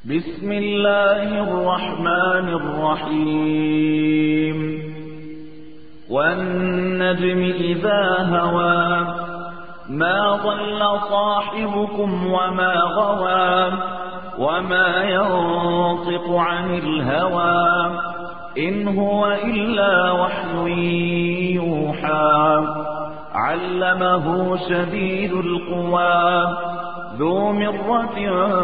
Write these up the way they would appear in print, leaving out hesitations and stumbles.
بسم الله الرحمن الرحيم والنجم إذا هوى ما ضل صاحبكم وما غوى وما ينطق عن الهوى إن هو إلا وحي يوحى علمه شديد القوى ذو مرة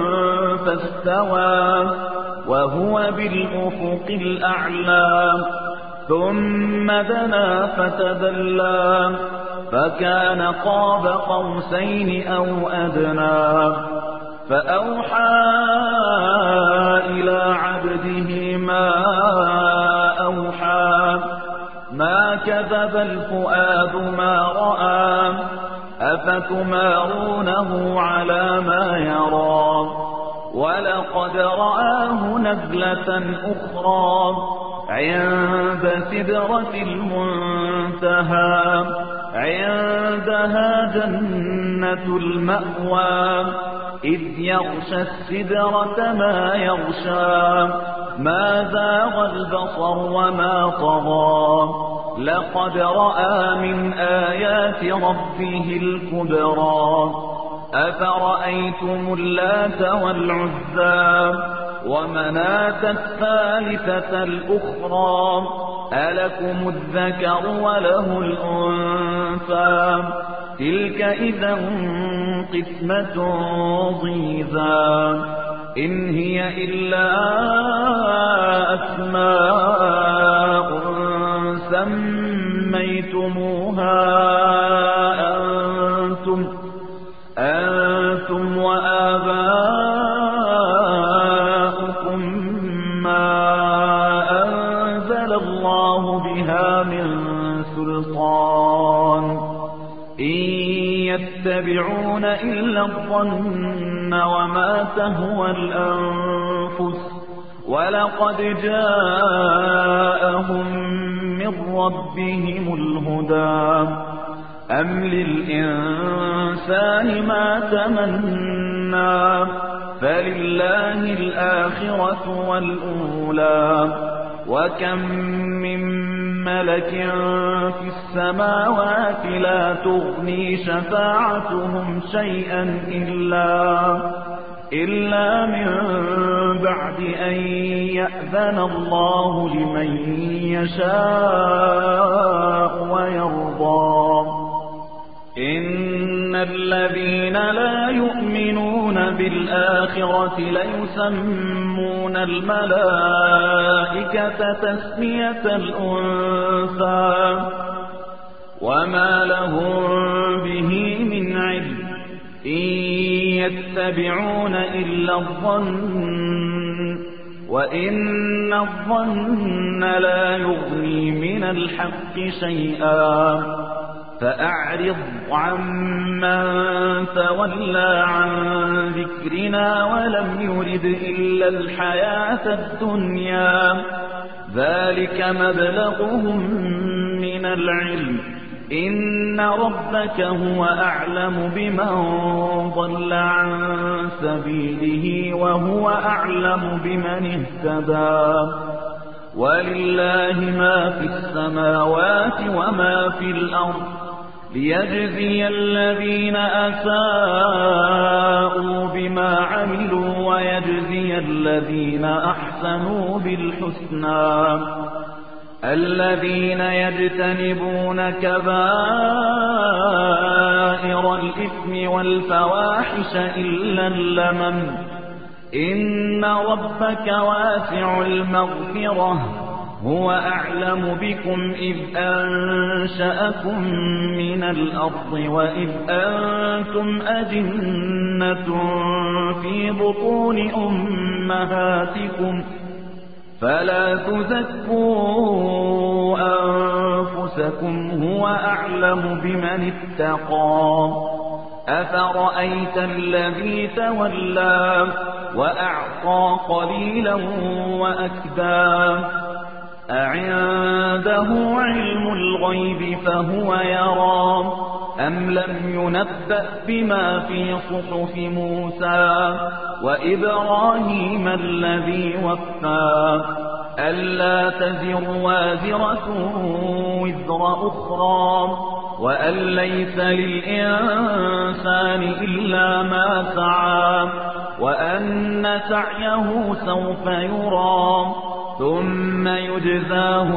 فاستوى وهو بالأفق الأعلى ثم دنا فتدلى فكان قاب قوسين أو أدنى فأوحى إلى عبده ما أوحى ما كذب الفؤاد ما رأى أفتمارونه على ما يرى ولقد رآه نزلة أخرى عند سدرة المنتهى عندها جنة المأوى إذ يغشى السدرة ما يغشى ما زاغ البصر وما طغى لقد رأى من آيات ربه الكبرى أفرأيتم اللات والعزى ومناة الثالثة الأخرى ألكم الذكر وله الأنثى تلك إذا قسمة ضيزى إن هي إلا أسماء سميتموها أنتم وآباؤكم ما أنزل الله بها من سلطان إن يتبعون إلا الظن وما تهوى الأنفس ولقد جاءهم من ربهم الهدى أم للإنسان ما تمنى فلله الآخرة والأولى وكم من ملك في السماوات لا تغني شفاعتهم شيئا إلا من بعد أن يأذن الله لمن يشاء ويرضى إن الذين لا يؤمنون بالآخرة ليسمون الملائكة تسمية الأنثى وما لهم به من علم إن يتبعون إلا الظن وإن الظن لا يغني من الحق شيئا فأعرض عمن تولى عن ذكرنا ولم يرد إلا الحياة الدنيا ذلك مبلغهم من العلم إن ربك هو أعلم بمن ضل عن سبيله وهو أعلم بمن اهتدى ولله ما في السماوات وما في الأرض ليجزي الذين أساءوا بما عملوا ويجزي الذين أحسنوا بالحسنى الذين يجتنبون كبائر الإثم والفواحش إلا اللمم إن ربك واسع المغفرة هو أعلم بكم إذ أنشأكم من الأرض وإذ أنتم أجنة في بطون أمهاتكم فلا تزكوا أنفسكم هو أعلم بمن اتقى أفرأيت الذي تولى وأعطى قليلا وأكدى أعنده علم الغيب فهو يرى أم لم ينبأ بما في صحف موسى وإبراهيم الذي وفى ألا تزر وازرة وزر أخرى وأن ليس للإنسان إلا ما سعى وأن سعيه سوف يرى ثم يجزاه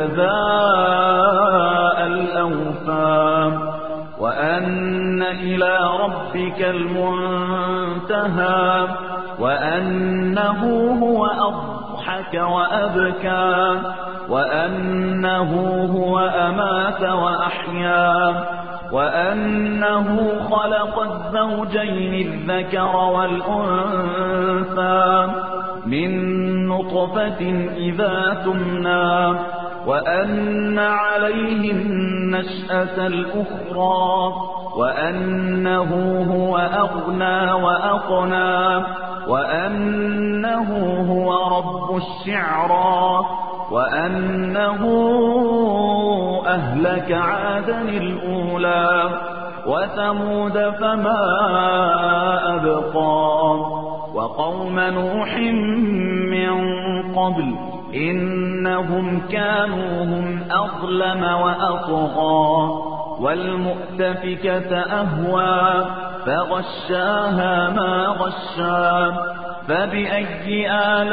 الجزاء الأوفى وأن إلى ربك المنتهى وأنه هو أضحك وأبكى وأنه هو أمات وأحيا وأنه خلق الزوجين الذكر والأنثى من نطفة إذا تمنى وأن عليه النشأة الأخرى وأنه هو أغنى وأقنى وأنه هو رب الشعرى وأنه أهلك عادا الأولى وثمود فما أبقى وقوم نوح من قبل إنهم كانوا هم أظلم وأطغى والمؤتفكة أهوى فغشاها ما غشى فبأي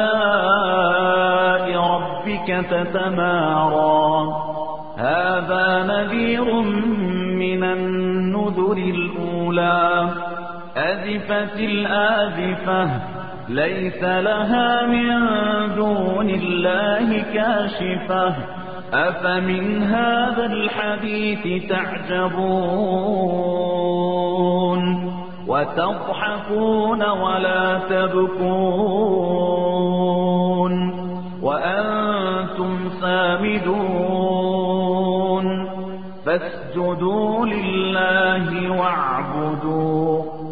آلاء ربك تتمارى هذا نذير من النذر الأولى أزفت الآزفة ليس لها من دون الله كاشفة أفمن هذا الحديث تعجبون وتضحكون ولا تبكون وأنتم سامدون فاسجدوا لله واعبدوا